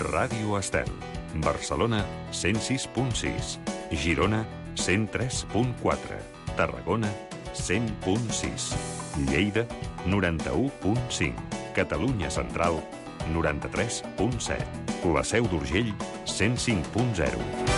Ràdio Estel. Barcelona, 106.6. Girona, 103.4. Tarragona, 100.6. Lleida, 91.5. Catalunya Central, 93.7. La Seu d'Urgell, 105.0.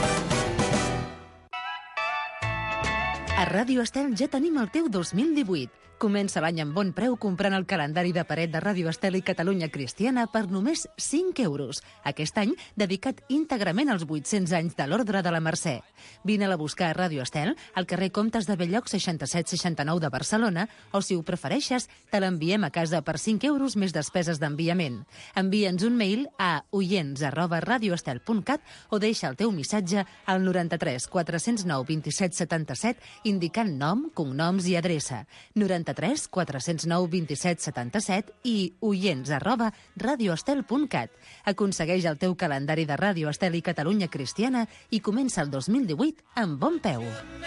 A Ràdio Estel ja tenim el teu 2018. Comença l'any amb bon preu comprant el calendari de paret de Ràdio Estel i Catalunya Cristiana per només 5 euros. Aquest any dedicat íntegrament als 800 anys de l'Ordre de la Mercè. Vine-la a buscar a Ràdio Estel, al carrer Comtes de Belllloc 6769 de Barcelona, o si ho prefereixes, te l'enviem a casa per 5 euros més despeses d'enviament. Envia'ns un mail a oients@radioestel.cat o deixa el teu missatge al 93 409 27 77 indicant nom, cognoms i adreça. 93 409 27 77 i oients@radioestel.cat. Aconsegueix el teu calendari de Ràdio Estel i Catalunya Cristiana i comença el 2018 amb bon peu.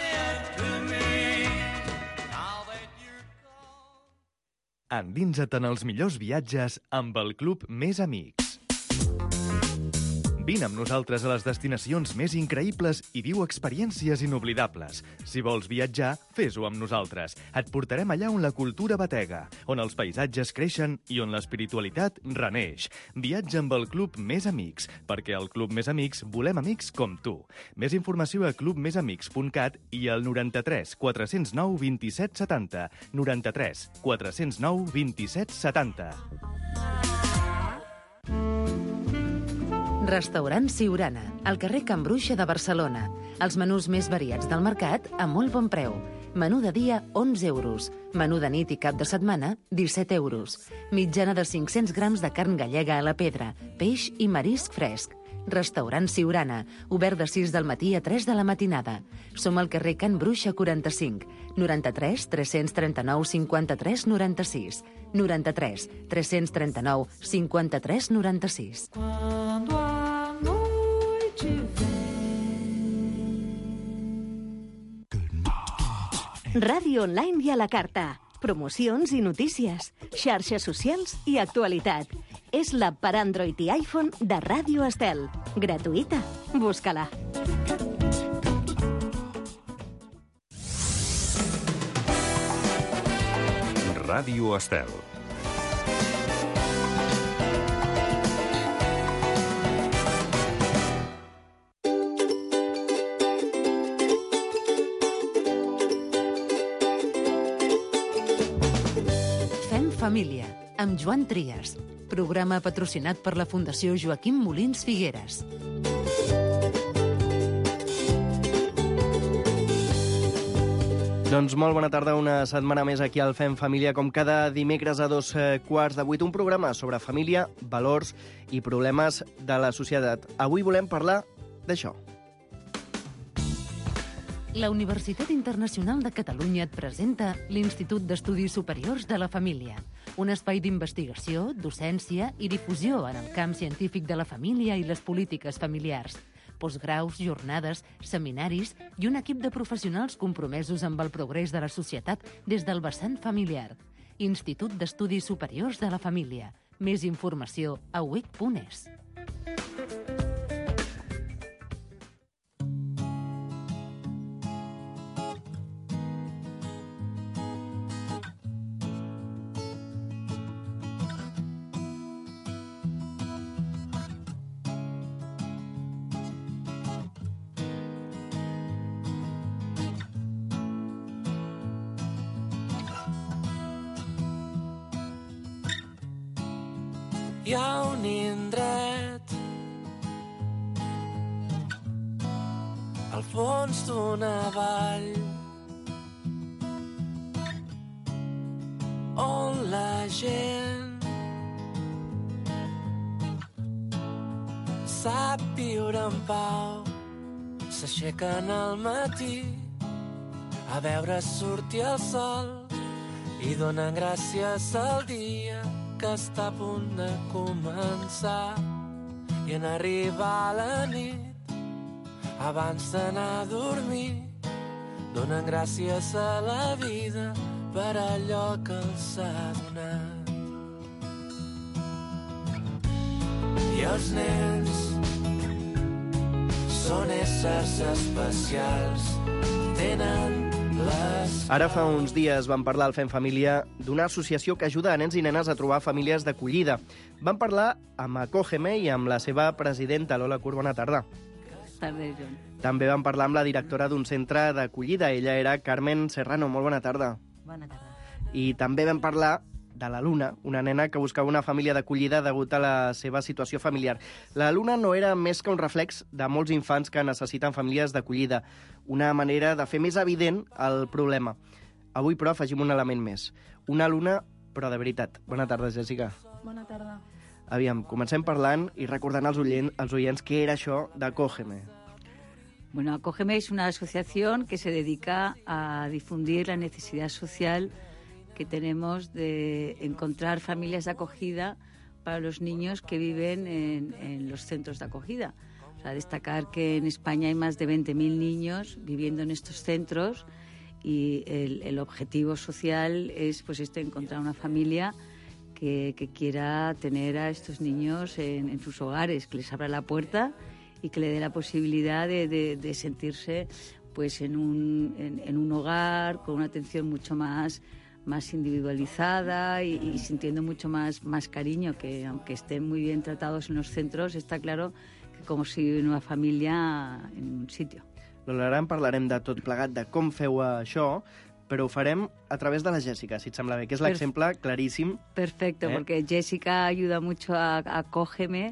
Endinsa't en els millors viatges amb el Club Més Amics. Vine amb nosaltres a les destinacions més increïbles i viu experiències inoblidables. Si vols viatjar, fes-ho amb nosaltres. Et portarem allà on la cultura batega, on els paisatges creixen i on l'espiritualitat reneix. Viatja amb el Club Més Amics, perquè al Club Més Amics volem amics com tu. Més informació a clubmesamics.cat i al 93 409 27 70. 93 409 27 70. Restaurant Siurana, al carrer Can Bruixa de Barcelona. Els menús més variats del mercat a molt bon preu. Menú de dia, 11 euros. Menú de nit i cap de setmana, 17 euros. Mitjana de 500 grams de carn gallega a la pedra, peix i marisc fresc. Restaurant Siurana, obert de 6 del matí a 3 de la matinada. Som al carrer Can Bruixa 45, 93 339 53 96, 93 339 53 96. Ràdio online i a la carta. Promocions i notícies, xarxes socials i actualitat. És l'app per Android i iPhone de Ràdio Estel. Gratuïta. Busca-la. Ràdio Estel. Família, amb Joan Trias. Programa patrocinat per la Fundació Joaquim Molins Figueres. Doncs molt bona tarda, una setmana més aquí al Fem Família, com cada dimecres a 7:15, un programa sobre família, valors i problemes de la societat. Avui volem parlar d'això. La Universitat Internacional de Catalunya et presenta l'Institut d'Estudis Superiors de la Família, un espai d'investigació, docència i difusió en el camp científic de la família i les polítiques familiars. Postgraus, jornades, seminaris i un equip de professionals compromesos amb el progrés de la societat des del vessant familiar. Institut d'Estudis Superiors de la Família. Més informació a uic.es. Hi ha un indret al fons d'una vall on la gent sap viure en pau, s'aixequen al matí a veure sortir el sol i donen gràcies al dia que està a punt de començar. I en arribar la nit, abans d'anar a dormir, donen gràcies a la vida per allò que els ha donat. Hi els nens són éssers especials, tenen les... Ara fa uns dies vam parlar al Fem Família d'una associació que ajuda a nens i nenes a trobar famílies d'acollida. Vam parlar amb Acógeme i amb la seva presidenta, Lola Cur. Bona tarda. Tarda, Joan. També vam parlar amb la directora d'un centre d'acollida. Ella era Carmen Serrano. Molt bona tarda. Bona tarda. I també vam parlar de la Luna, una nena que buscava una família d'acollida degut a la seva situació familiar. La Luna no era més que un reflex de molts infants que necessiten famílies d'acollida, una manera de fer més evident el problema. Avui, però, afegim un element més. Una Luna, però de veritat. Bona tarda, Jessica. Bona tarda. Aviam, comencem parlant i recordant als oients què era això d'Acógeme. Bueno, Acógeme es una asociación que se dedica a difundir la necesidad social que tenemos de encontrar familias de acogida para los niños que viven en los centros de acogida. O sea, destacar que en España hay más de 20.000 niños viviendo en estos centros y el objetivo social es pues encontrar una familia que quiera tener a estos niños en sus hogares, que les abra la puerta y que le dé la posibilidad de sentirse pues en un hogar con una atención mucho más individualizada y sintiendo mucho más cariño, que aunque estén muy bien tratados en los centros, está claro que como si viven una família en un sitio. Ara en parlarem de tot plegat, de com feu això, però ho farem a través de la Jessica, si et sembla bé, que és l'exemple claríssim. Perfecto, porque Jessica ayuda mucho a Acógeme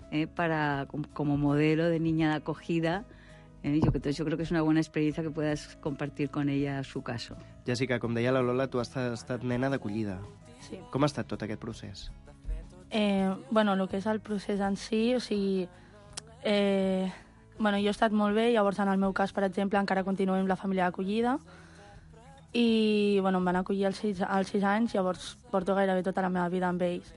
como modelo de niña de acogida. Yo creo que es una buena experiencia que puedas compartir con ella su caso. Jessica, com deia la Lola, tu has estat nena d'acollida. Sí. Com ha estat tot aquest procés? Bueno, el que és el procés en si, o sigui... Bueno, jo he estat molt bé, llavors en el meu cas, per exemple, encara continuo amb la família d'acollida i bueno, em van acollir als 6 anys, llavors porto gairebé tota la meva vida amb ells.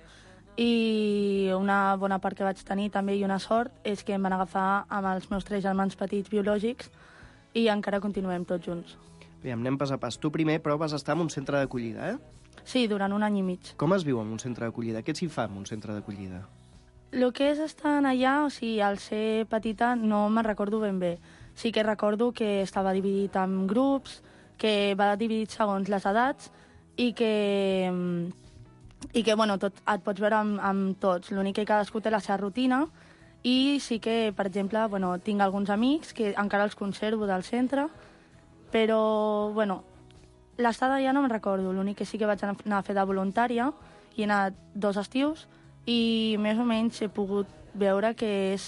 I una bona part que vaig tenir també i una sort és que em van agafar amb els meus 3 germans petits biològics i encara continuem tots junts. Aviam, anem pas a pas. Tu primer, però, vas estar en un centre d'acollida, eh? Sí, durant un any i mig. Com es viu en un centre d'acollida? Què s'hi fa en un centre d'acollida? El que és estar allà, o sigui, al ser petita, no me'n recordo ben bé. Sí que recordo que estava dividit en grups, que va dividit segons les edats i que bueno, et pots veure amb tots. L'únic que cadascú té la seva rutina i sí que, per exemple, bueno, tinc alguns amics que encara els conservo del centre, però, bueno, l'estada ja no me'n recordo. L'únic que sí que vaig anar a fer de voluntària i he anat 2 estius i més o menys he pogut veure que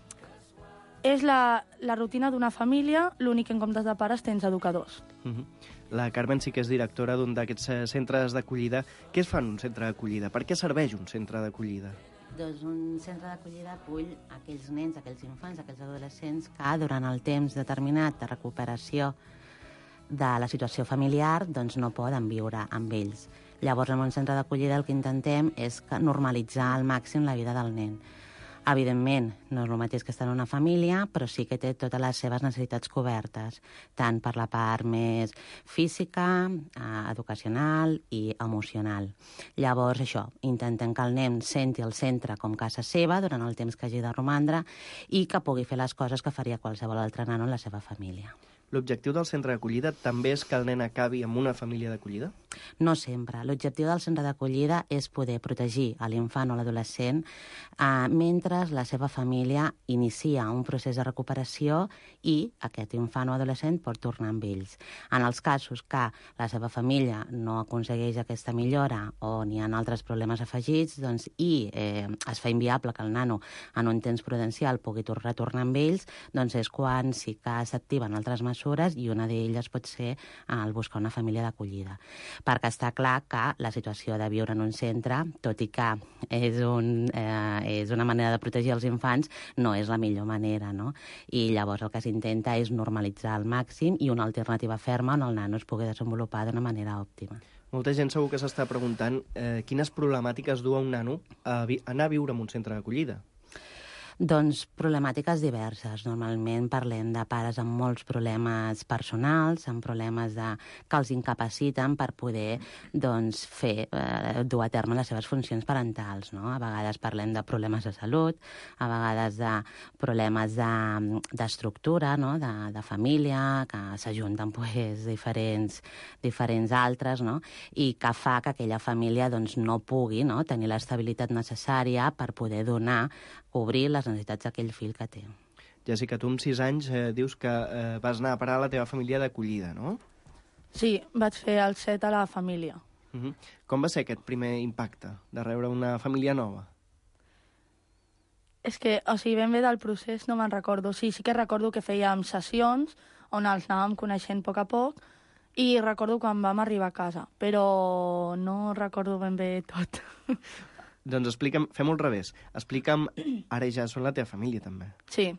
és la rutina d'una família, l'únic que en comptes de pares tens educadors. La Carmen sí que és directora d'un d'aquests centres d'acollida. Què es fa en un centre d'acollida? Per què serveix un centre d'acollida? Doncs un centre d'acollida acull aquells nens, aquells infants, aquells adolescents que durant el temps determinat de recuperació de la situació familiar doncs no poden viure amb ells. Llavors, en un centre d'acollida el que intentem és normalitzar al màxim la vida del nen. Evidentment, no és el mateix que estar en una família, però sí que té totes les seves necessitats cobertes, tant per la part més física, educacional i emocional. Llavors, això, intentem que el nen senti el centre com casa seva durant el temps que hagi de romandre i que pugui fer les coses que faria qualsevol altre nano en la seva família. L'objectiu del centre d'acollida també és que el nen acabi amb una família d'acollida? No sempre. L'objectiu del centre d'acollida és poder protegir a l'infant o l'adolescent mentre la seva família inicia un procés de recuperació i aquest infant o adolescent pot tornar amb ells. En els casos que la seva família no aconsegueix aquesta millora o n'hi ha altres problemes afegits i es fa inviable que el nano en un temps prudencial pugui retornar amb ells, doncs és quan sí que s'activen altres mesures i una d'elles pot ser el buscar una família d'acollida. Perquè està clar que la situació de viure en un centre, tot i que és una manera de protegir els infants, no és la millor manera, no? I llavors el que s'intenta és normalitzar al màxim i una alternativa ferma on el nano es pugui desenvolupar d'una manera òptima. Molta gent segur que s'està preguntant quines problemàtiques du a un nano a anar a viure en un centre d'acollida. Doncs problemàtiques diverses. Normalment parlem de pares amb molts problemes personals, amb problemes que els incapaciten per poder dur a terme les seves funcions parentals. No? A vegades parlem de problemes de salut, a vegades de problemes d'estructura, no? de família, que s'ajunten diferents altres, no? I que fa que aquella família no pugui tenir l'estabilitat necessària per poder cobrir les necessitats d'aquell fill que té. Jèssica, tu amb 6 anys dius que vas anar a parar a la teva família d'acollida, no? Sí, vaig fer el 7 a la família. Com va ser aquest primer impacte de rebre una família nova? És que, ben bé del procés no me'n recordo. Sí que recordo que fèiem sessions on els anàvem coneixent a poc i recordo quan vam arribar a casa, però no recordo ben bé tot. Doncs explica'm, fem-ho al revés. Explica'm, ara ja són la teva família, també. Sí.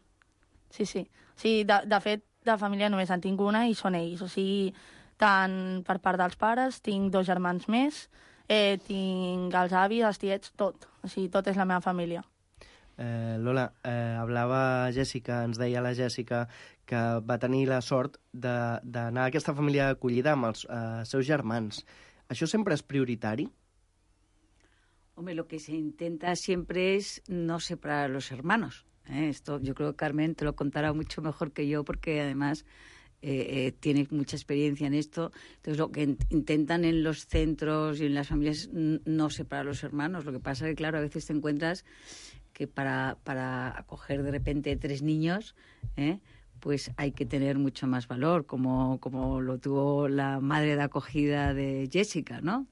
De fet, de família només en tinc una i són ells. O sigui, tant per part dels pares, tinc 2 germans més, tinc els avis, els tiets, tot. O sigui, tot és la meva família. Lola, hablava Jèssica, ens deia la Jèssica que va tenir la sort d'anar a aquesta família d'acollida amb els seus germans. ¿Això sempre es prioritari? Hombre, lo que se intenta siempre es no separar a los hermanos. Esto yo creo que Carmen te lo contará mucho mejor que yo porque además tiene mucha experiencia en esto. Entonces lo que intentan en los centros y en las familias es no separar a los hermanos. Lo que pasa es que, claro, a veces te encuentras que para acoger de repente 3 niños, pues hay que tener mucho más valor, como lo tuvo la madre de acogida de Jessica, ¿no?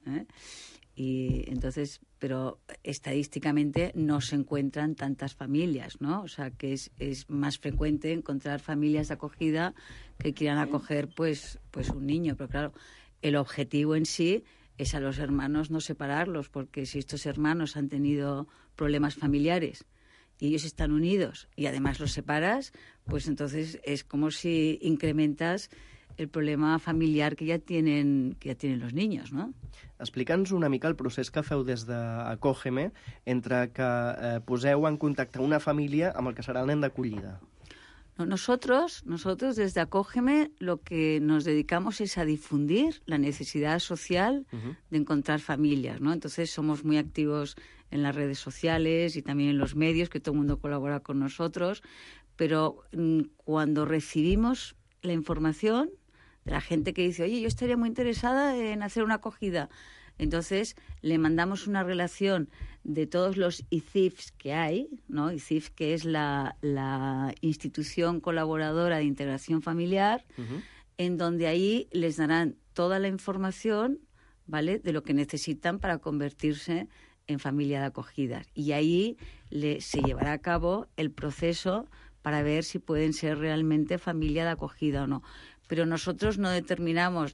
Y entonces, pero estadísticamente no se encuentran tantas familias, ¿no? O sea, que es más frecuente encontrar familias de acogida que quieran acoger pues un niño. Pero claro, el objetivo en sí es a los hermanos no separarlos, porque si estos hermanos han tenido problemas familiares y ellos están unidos y además los separas, pues entonces es como si incrementas el problema familiar que ja tienen los niños, ¿no? Explica'ns una mica el procés que feu des d'Acógeme entre que poseu en contacte una família amb el que serà el nen d'acollida. Nosotros desde Acógeme lo que nos dedicamos es a difundir la necesidad social de encontrar familias, ¿no? Entonces somos muy activos en las redes sociales y también en los medios, que todo el mundo colabora con nosotros, pero cuando recibimos la información de la gente que dice, oye, yo estaría muy interesada en hacer una acogida, entonces le mandamos una relación de todos los ICIFs que hay, ¿no? ICIF, que es la institución colaboradora de integración familiar, en donde ahí les darán toda la información, ¿vale?, de lo que necesitan para convertirse en familia de acogida. Y ahí se llevará a cabo el proceso para ver si pueden ser realmente familia de acogida o no. Pero nosotros no determinamos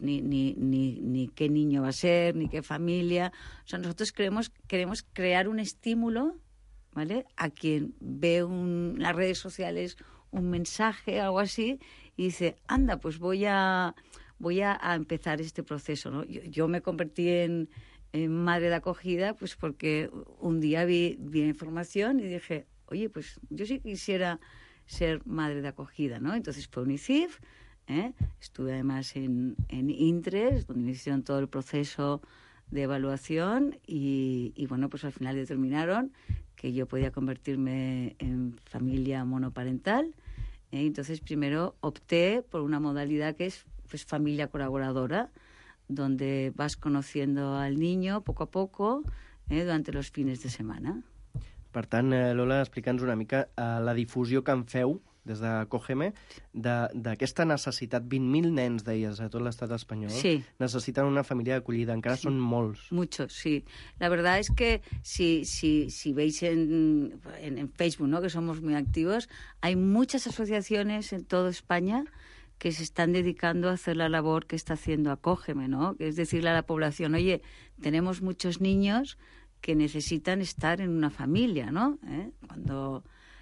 ni qué niño va a ser, ni qué familia. O sea, nosotros queremos crear un estímulo, ¿vale?, a quien ve en las redes sociales un mensaje, algo así, y dice, anda, pues voy a empezar este proceso, ¿no? Yo me convertí en madre de acogida pues porque un día vi la información y dije, oye, pues yo sí quisiera ser madre de acogida, ¿no? Entonces fue un ICIF, estuve además en Intres, donde me hicieron todo el proceso de evaluación y bueno, pues al final determinaron que yo podía convertirme en familia monoparental. Entonces primero opté por una modalidad que es pues familia colaboradora, donde vas conociendo al niño poco a poco durante los fines de setmana. Per tant, Lola, explica'ns una mica la difusió que en feu des d'Acógeme d'aquesta necessitat. 20.000 nens, deies, a tot l'estat espanyol, sí, necessiten una família d'acollida. Encara sí, són molts. Muchos, sí. La verdad es que si veis en Facebook, ¿no?, que somos muy activos, hay muchas asociaciones en toda España que se están dedicando a hacer la labor que está haciendo Acógeme, ¿no? Que es decirle a la población, oye, tenemos muchos niños que necesitan estar en una familia, ¿no? Cuando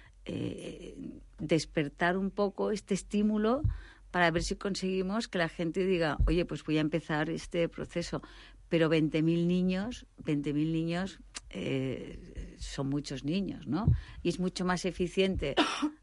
despertar un poco este estímulo para ver si conseguimos que la gente diga, oye, pues voy a empezar este proceso. Pero 20.000 niños son muchos niños, ¿no? Y es mucho más eficiente,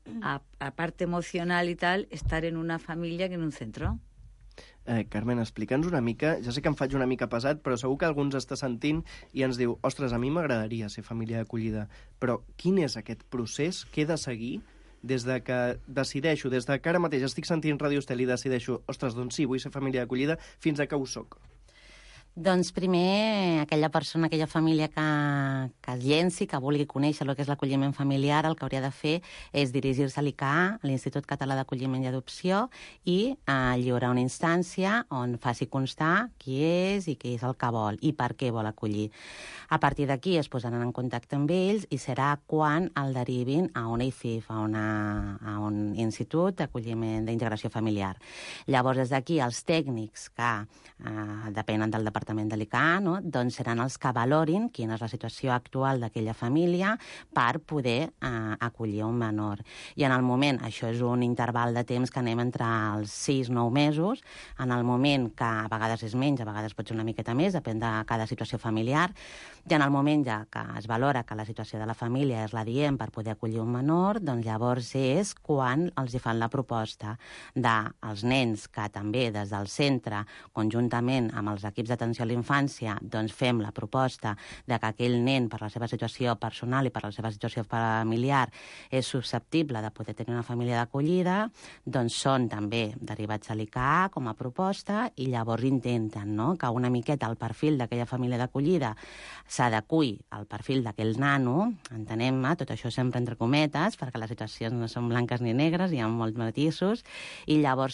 aparte emocional y tal, estar en una familia que en un centro. Carmen, explica'ns una mica, ja sé que em faig una mica pesat, però segur que algú ens està sentint i ens diu, ostres, a mi m'agradaria ser família d'acollida, però quin és aquest procés que he de seguir des de que decideixo, des de que ara mateix estic sentint Ràdio Estel i decideixo, ostres, doncs sí, vull ser família d'acollida, fins a que ho soc? Doncs primer, aquella persona, aquella família que es llenci, que vulgui conèixer el que és l'acolliment familiar, el que hauria de fer és dirigir-se a l'ICA, l'Institut Català d'Acolliment i Adopció, i lliurar una instància on faci constar qui és i què és el que vol i per què vol acollir. A partir d'aquí es posaran en contacte amb ells i serà quan el derivin a una ICIF, a un Institut d'Acolliment d'Integració Familiar. Llavors, des d'aquí, els tècnics que depenen del departament de l'ICA, no? Doncs seran els que valorin quina és la situació actual d'aquella família per poder acollir un menor. I en el moment, això és un interval de temps que anem entre els 6-9 mesos, en el moment que a vegades és menys, a vegades pot ser una miqueta més, depèn de cada situació familiar, i en el moment ja que es valora que la situació de la família és l'adient per poder acollir un menor, doncs llavors és quan els hi fan la proposta dels nens que també des del centre, conjuntament amb els equips d'atenció a la infància, doncs fem la proposta de que aquell nen, per la seva situació personal i per la seva situació familiar, és susceptible de poder tenir una família d'acollida, doncs són també derivats a l'ICA com a proposta i llavors intenten, no?, que una miqueta el perfil d'aquella família d'acollida s'adequi al perfil d'aquell nano, entenem, tot això sempre entre cometes, perquè les situacions no són blanques ni negres, hi ha molts matisos, i llavors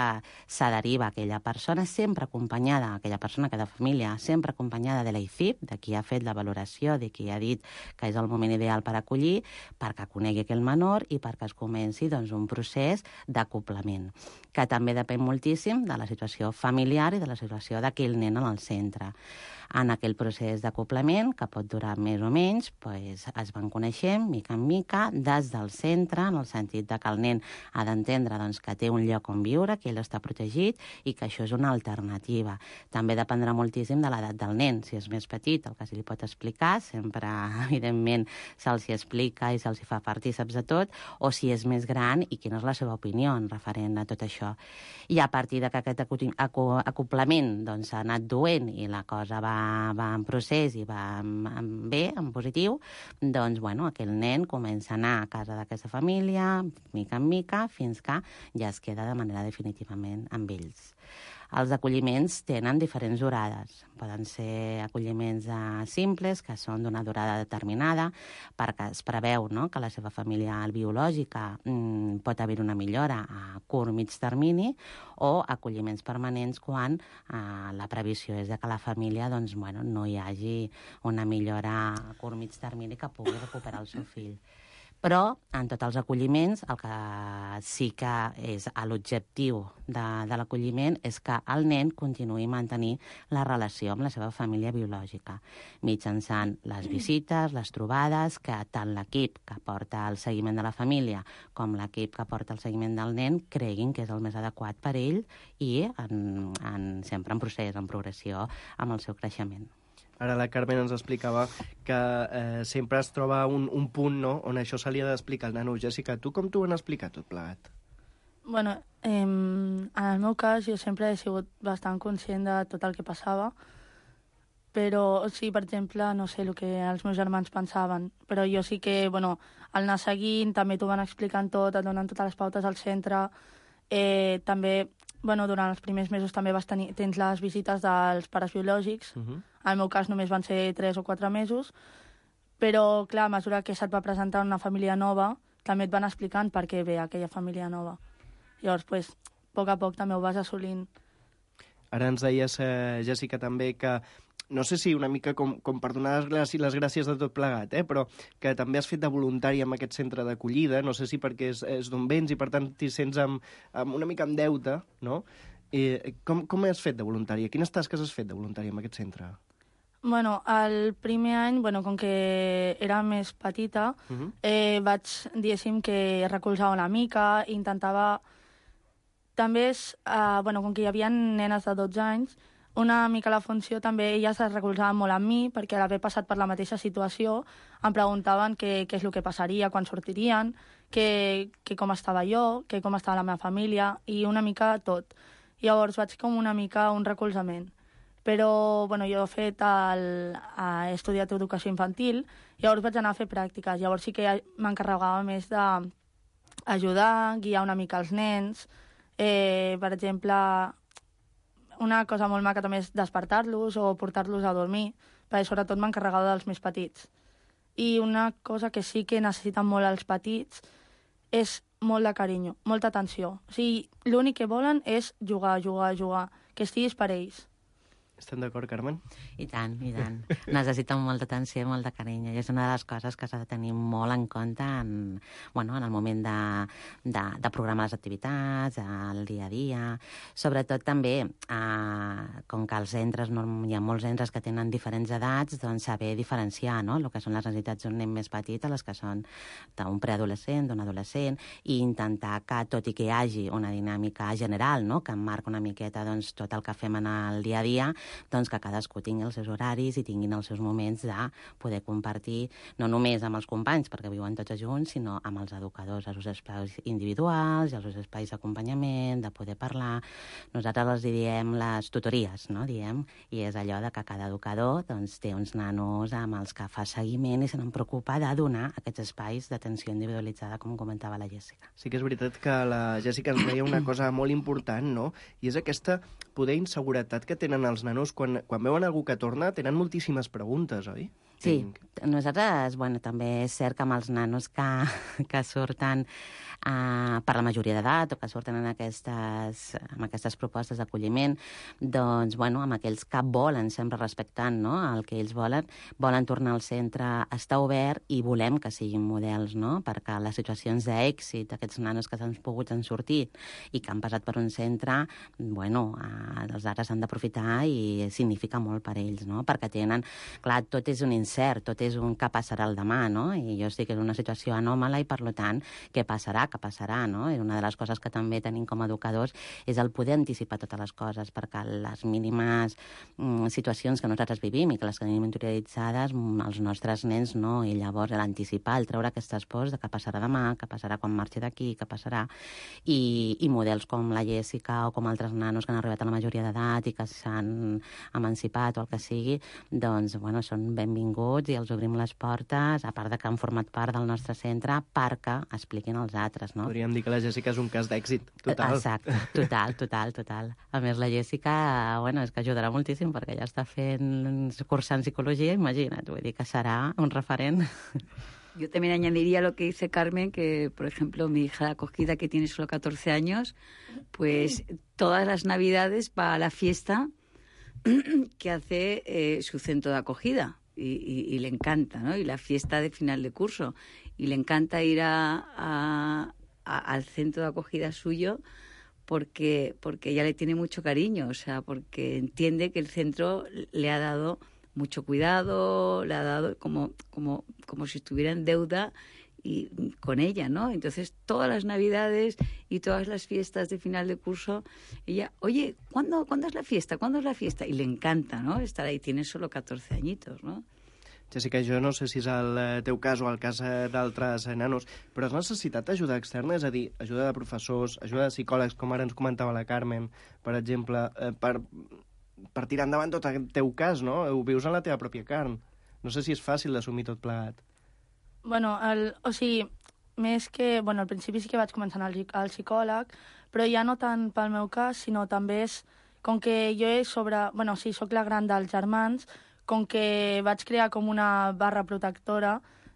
se deriva aquella persona sempre acompanyada, aquella persona, cada família, sempre acompanyada de l'ICIP, de qui ha fet la valoració, de qui ha dit que és el moment ideal per acollir, perquè conegui aquell menor i perquè es comenci doncs, un procés d'acoplament, que també depèn moltíssim de la situació familiar i de la situació d'aquell nen en el centre. En aquell procés d'acoplament, que pot durar més o menys, doncs es van coneixent, mica en mica, des del centre, en el sentit de que el nen ha d'entendre doncs, que té un lloc on viure, que ell està protegit i que això és una alternativa. També dependrà moltíssim de l'edat del nen. Si és més petit, el que se li pot explicar, sempre, evidentment, se'ls hi explica i se'ls hi fa partíceps de tot, o si és més gran i quina és la seva opinió en referent a tot això. I a partir de que aquest acoplament doncs, s'ha anat duent i la cosa va en procés i va bé, en positiu, doncs, bueno, aquell nen comença a anar a casa d'aquesta família, mica en mica, fins que ja es queda de manera definitivament amb ells. Els acolliments tenen diferents durades. Poden ser acolliments simples, que són d'una durada determinada, perquè es preveu, no?, que la seva família biològica pot haver una millora a curt mig termini, o acolliments permanents quan la previsió és que la família doncs, bueno, no hi hagi una millora a curt mig termini que pugui recuperar el seu fill. Però, en tots els acolliments, el que sí que és l'objectiu de l'acolliment és que el nen continuï mantenir la relació amb la seva família biològica, mitjançant les visites, les trobades, que tant l'equip que porta el seguiment de la família com l'equip que porta el seguiment del nen creguin que és el més adequat per ell i sempre en procés, en progressió amb el seu creixement. Ara la Carmen ens explicava que sempre es troba un punt, no?, on això se li ha d'explicar al nano. Jessica, tu com t'ho han explicat tot plegat? Bueno, en el meu cas jo sempre he sigut bastant conscient de tot el que passava, però sí, per exemple, no sé el que els meus germans pensaven, però jo sí que, bueno, al anar seguint també t'ho van explicant tot, et donen totes les pautes al centre, també, bueno, durant els primers mesos també tens les visites dels pares biològics. En el meu cas només van ser 3 o 4 mesos, però, clar, a mesura que se't va presentar una família nova, també et van explicant per què ve aquella família nova. Llavors, pues, a poc també ho vas assolint. Ara ens deies, Jessica, també que, no sé si una mica com per donar les gràcies de tot plegat, però que també has fet de voluntari en aquest centre d'acollida, no sé si perquè és d'on vens i per tant t'hi sents una mica en deute, no? Com has fet de voluntària? Quines tasques has fet de voluntària en aquest centre? Bueno, el primer any, com que era més petita, vaig, diguéssim, que recolzava una mica, intentava... També, com que hi havia nenes de 12 anys, una mica la funció també, elles es recolzaven molt amb mi, perquè a l'haver passat per la mateixa situació em preguntaven què és el que passaria quan sortirien, que com estava jo, que com estava la meva família, i una mica tot. Llavors vaig com una mica un recolzament. Però bueno, jo he estudiat educació infantil, llavors vaig anar a fer pràctiques, llavors sí que m'encarregava més d'ajudar, guiar una mica els nens. Per exemple, una cosa molt maca també és despertar-los o portar-los a dormir, perquè sobretot m'encarregava dels més petits. I una cosa que sí que necessiten molt els petits és molt de carinyo, molta atenció. O sigui, l'únic que volen és jugar, que estiguis per ells. Estem d'acord, Carmen? I tant, i tant. Necessiten molta atenció i molt de carinyo. I és una de les coses que s'ha de tenir molt en compte en el moment de programar les activitats, el dia a dia. Sobretot també, com que als centres, hi ha molts centres que tenen diferents edats, doncs saber diferenciar el que són les necessitats d'un nen més petit a les que són d'un preadolescent, d'un adolescent, i intentar que, tot i que hi hagi una dinàmica general, que emmarca una miqueta tot el que fem en el dia a dia, doncs que cadascú tingui els seus horaris i tinguin els seus moments de poder compartir, no només amb els companys, perquè viuen tots junts, sinó amb els educadors, els seus espais individuals i els seus espais d'acompanyament, de poder parlar. Nosaltres els diem les tutories, diem, i és allò de que cada educador té uns nanos amb els que fa seguiment i se n'en preocupa de donar aquests espais d'atenció individualitzada, com comentava la Jèssica. Sí que és veritat que la Jèssica ens deia una cosa molt important, no? I és aquesta poder inseguretat que tenen els nanos quan veuen algú que torna, tenen moltíssimes preguntes, oi? Sí, nosaltres, també és cert que amb els nanos que surten per la majoria d'edat o que surten amb aquestes propostes d'acolliment, doncs, amb aquells que volen, sempre respectant el que ells volen tornar al centre, està obert i volem que siguin models, perquè les situacions d'èxit d'aquests nanos que s'han pogut sortir i que han passat per un centre, els altres han d'aprofitar i significa molt per ells, perquè tenen, clar, tot és un incert, tot és un què passarà el demà, i jo estic en una situació anòmala i, per tant, què passarà, I una de les coses que també tenim com a educadors és el poder anticipar totes les coses, perquè les mínimes situacions que nosaltres vivim i que les tenim interioritzades, els nostres nens no, i llavors l'anticipar, el treure aquestes pors de què passarà demà, què passarà quan marxi d'aquí, què passarà, i models com la Jèssica o com altres nanos que han arribat a la majoria d'edat i que s'han emancipat o el que sigui, doncs, són benvinguts i els obrim les portes, a part de que han format part del nostre centre, perquè expliquin als altres, no? Podríem dir que la Jèssica és un cas d'èxit, total. Exacte, total. A més, la Jèssica, és que ajudarà moltíssim perquè ja està cursant psicología, imagina't, vull dir que serà un referent. Yo también añadiría lo que dice Carmen, que, por ejemplo, mi hija de acogida, que tiene solo 14 años, pues todas las Navidades va a la fiesta que hace su centro de acogida y le encanta, ¿no? Y la fiesta de final de curso. Y le encanta ir al centro de acogida suyo porque ella le tiene mucho cariño, o sea, porque entiende que el centro le ha dado mucho cuidado, le ha dado como si estuviera en deuda y con ella, ¿no? Entonces, todas las Navidades y todas las fiestas de final de curso, ella, oye, ¿cuándo es la fiesta? ¿Cuándo es la fiesta? Y le encanta, ¿no? Estar ahí, tiene solo 14 añitos, ¿no? Jèssica, jo no sé si és el teu cas o el cas d'altres nanos, però has necessitat ajuda externa? És a dir, ajuda de professors, ajuda de psicòlegs, com ara ens comentava la Carmen, per exemple, per tirar endavant tot el teu cas, no? Ho vius en la teva pròpia carn. No sé si és fàcil d'assumir tot plegat. Més que... al principi sí que vaig començar al psicòleg, però ja no tant pel meu cas, sinó també és... Com que jo soc la gran dels germans, com que vaig crear com una barra protectora,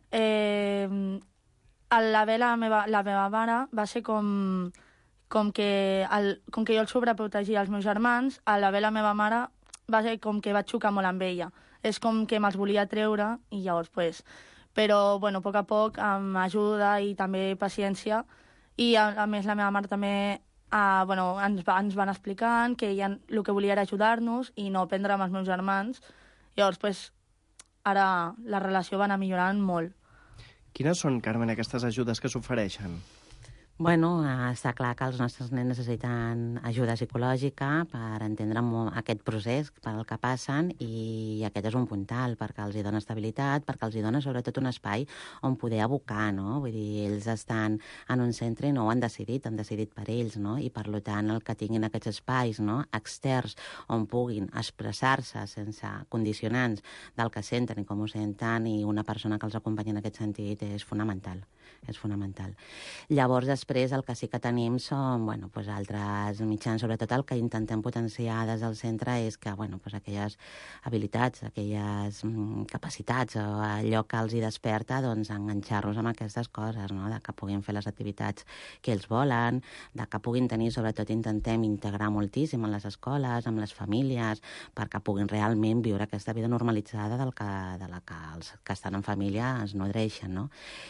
la meva mare va ser com que jo el sobreprotegia als meus germans, a l'haver la meva mare va ser com que vaig xocar molt amb ella. És com que me'ls volia treure i llavors, Però, a poc, amb ajuda i també paciència, i a més la meva mare també ens van explicant que ella el que volia era ajudar-nos i no prendre amb els meus germans. Llavors, ara la relació va anar millorant molt. Quines són, Carmen, aquestes ajudes que s'ofereixen? Bueno, està clar que els nostres nens necessiten ajuda psicològica per entendre aquest procés pel que passen, i aquest és un puntal perquè els hi dona estabilitat, perquè els hi dona sobretot un espai on poder abocar, no? Vull dir, ells estan en un centre i no ho han decidit per ells, no? I per tant el que tinguin aquests espais, no?, externs on puguin expressar-se sense condicionants del que senten i com ho senten, i una persona que els acompanyi en aquest sentit és fonamental. Llavors, després, el que sí que tenim són altres mitjans. Sobretot el que intentem potenciar des del centre és que aquelles habilitats, aquelles capacitats, o allò que els hi desperta, enganxar-los amb aquestes coses, no? De que puguin fer les activitats que ells volen, de que puguin tenir, sobretot intentem integrar moltíssim en les escoles, amb les famílies, perquè puguin realment viure aquesta vida normalitzada de la que els que estan en família es nodreixen, no?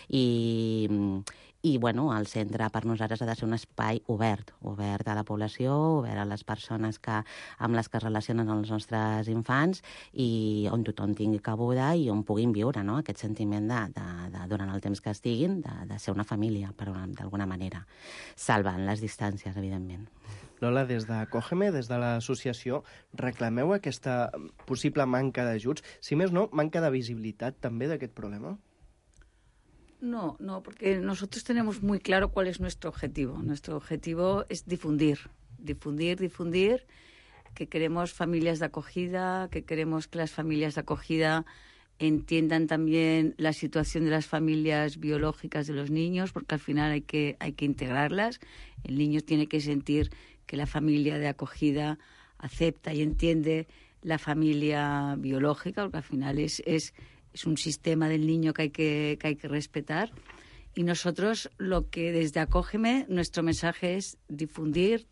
I el centre per nosaltres ha de ser un espai obert a la població, obert a les persones amb les que es relacionen els nostres infants, i on tothom tingui cabuda i on puguin viure, no?, aquest sentiment durant el temps que estiguin, de ser una família, d'alguna manera, salvant les distàncies, evidentment. Lola, des d'Acógeme, des de l'associació, reclameu aquesta possible manca d'ajuts? Si més no, manca de visibilitat també d'aquest problema? No, porque nosotros tenemos muy claro cuál es nuestro objetivo. Nuestro objetivo es difundir, que queremos familias de acogida, que queremos que las familias de acogida entiendan también la situación de las familias biológicas de los niños, porque al final hay que integrarlas. El niño tiene que sentir que la familia de acogida acepta y entiende la familia biológica, porque al final es un sistema del niño que hay que respetar. Y nosotros, lo que desde Acógeme, nuestro mensaje es difundir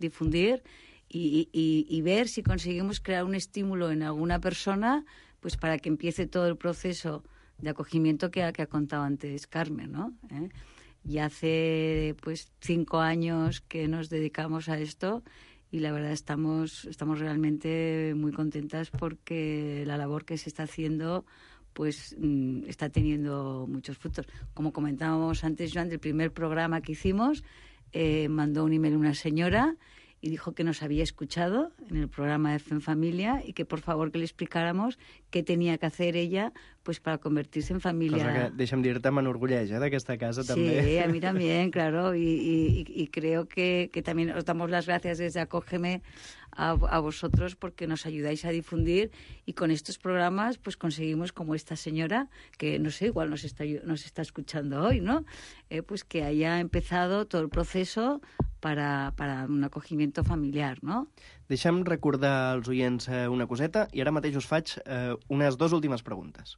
y ver si conseguimos crear un estímulo en alguna persona, pues para que empiece todo el proceso de acogimiento que ha contado antes Carmen, ¿no? Y hace 5 años que nos dedicamos a esto, y la verdad estamos realmente muy contentas porque la labor que se está haciendo está teniendo muchos frutos. Como comentábamos antes, Joan, del primer programa que hicimos, mandó un email una señora y dijo que nos había escuchado en el programa de Familia y que por favor que le explicáramos qué tenía que hacer ella para convertirse en familia. Cosa que, deixa'm dir-te, m'enorgulleix d'aquesta casa també. Sí, a mí también, claro, y creo que también os damos las gracias desde Acógeme a vosotros porque nos ayudáis a difundir, y con estos programas conseguimos, como esta señora, que no sé, igual nos está escuchando hoy, ¿no? Que haya empezado todo el proceso para un acogimiento familiar, ¿no? Deixa'm recordar als oients una coseta, i ara mateix us faig unes 2 últimes preguntes.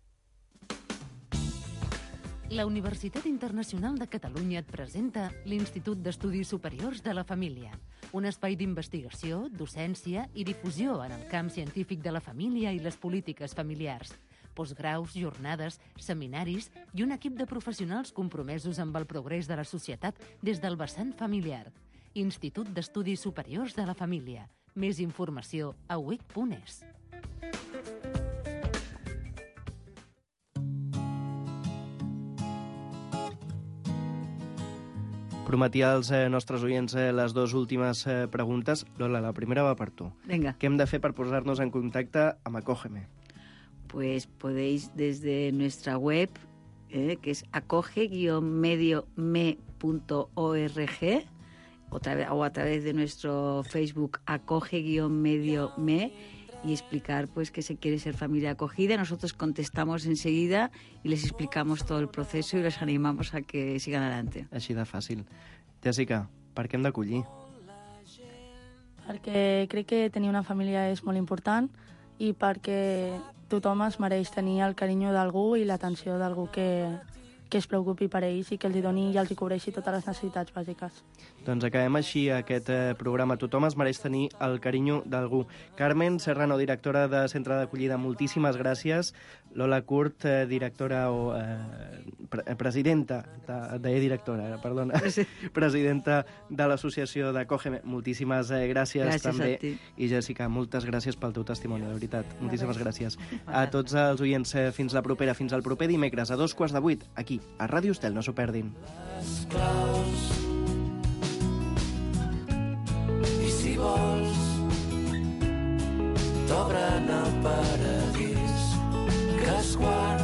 La Universitat Internacional de Catalunya et presenta l'Institut d'Estudis Superiors de la Família, un espai d'investigació, docència i difusió en el camp científic de la família i les polítiques familiars. Postgraus, jornades, seminaris i un equip de professionals compromesos amb el progrés de la societat des del vessant familiar. Institut d'Estudis Superiors de la Família. Més informació a uic.es. Prometia als nostres oients les 2 últimes preguntes. Lola, la primera va per tu. Venga. Què hem de fer per posar-nos en contacte amb Acógeme? Pues podéis desde nuestra web, que es acoge-medio-me.org, o a través de nuestro Facebook acoge-medio-me, y explicar que se quiere ser familia acogida. Nosotros contestamos enseguida y les explicamos todo el proceso y les animamos a que sigan adelante. Així de fàcil. Jessica, per què hem d'acollir? Perquè crec que tenir una família és molt important i perquè tothom es mereix tenir el carinyo d'algú i l'atenció d'algú que es preocupi per ells i que els hi doni i els hi cobreixi totes les necessitats bàsiques. Doncs acabem així aquest programa. Tothom es mereix tenir el carinyo d'algú. Carmen Serrano, directora de Centre d'Acollida, moltíssimes gràcies. Lola Curt, directora o presidenta, presidenta de l'associació d'Acógeme, moltíssimes gràcies també. A ti. I Jessica, moltes gràcies pel teu testimoni, de veritat. Moltíssimes gràcies. A tots els oients, fins la propera, fins al proper dimecres a 7:15, aquí, a Ràdio Estel, no s'ho perdin. Les claus vols, t'obren el paradís que es guarda